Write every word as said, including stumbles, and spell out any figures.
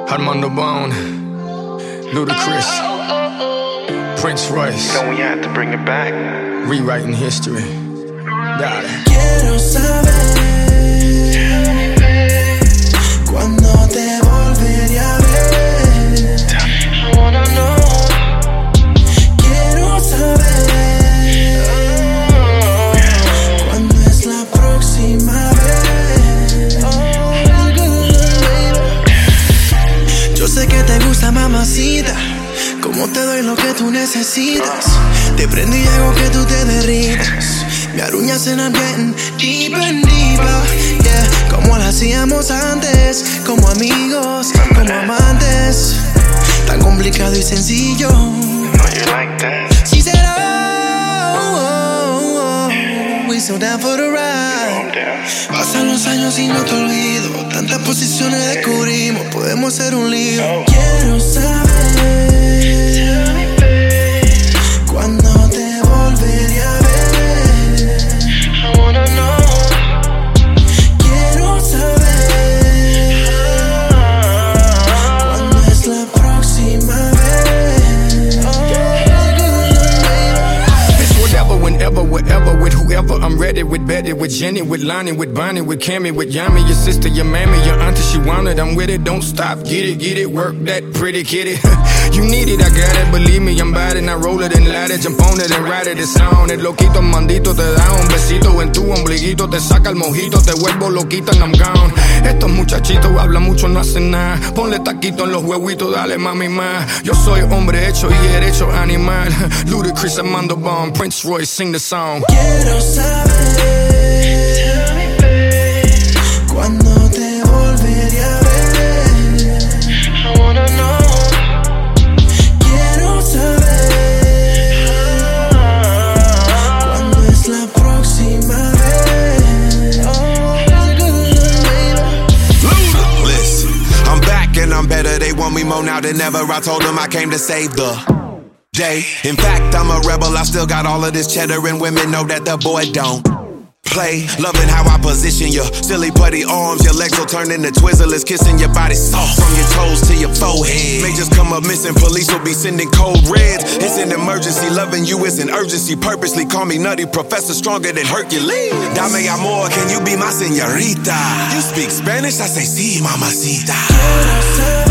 Armando Bone, Ludacris, Prince Royce. You know when you have to bring it back. Rewriting history. Dale. Quiero saber cuándo te volveré a ver. I wanna know. Quiero saber cuándo es la próxima vez. Yo sé que te gusta, mamacita, como te doy lo que tú necesitas. Te prendo y hago que tú te derritas. Me aruñas and I'm getting deeper and deeper, yeah. Como lo hacíamos antes, como amigos, como amantes. Tan complicado y sencillo. She said, oh, oh, oh, we so down for the ride. Pasan los años y no te olvido. Tantas posiciones descubrimos, podemos ser un lío. Quiero saber cuándo te volveré a ver. Wherever, with whoever, I'm ready. With Betty, with Jenny, with Lonnie, with Bonnie, with Cammy, with Yami, your sister, your mammy, your auntie, she want it. I'm with it, don't stop, get it, get it, work that pretty kitty. You need it, I got it, believe me, I'm bad and I roll it and light it, jump on it and ride it, it's on. El loquito mandito te da un besito en tu ombliguito, te saca el mojito, te vuelvo loquita and I'm gone. Estos muchachitos hablan mucho, no hacen nada. Ponle taquito en los huevitos, dale mami más. Yo soy hombre hecho y derecho animal. Ludacris, Armando Bone, Prince Royce, sing the song. Quiero saber cuándo te volveré a ver. I wanna know. Quiero saber cuándo es la próxima vez. Luda, listen, I'm back and I'm better. They want me more now than ever. I told them I came to save the day. In fact, I'm a rebel, I still got all of this cheddar, and women know that the boy don't play. Loving how I position your silly putty arms. Your legs will turn into Twizzlers, kissing your body soft from your toes to your forehead. May just come up missing, police will be sending cold reds. It's an emergency, loving you is an urgency. Purposely call me nutty professor, stronger than Hercules. Dame amor, can you be my señorita? You speak Spanish, I say sí, mamacita.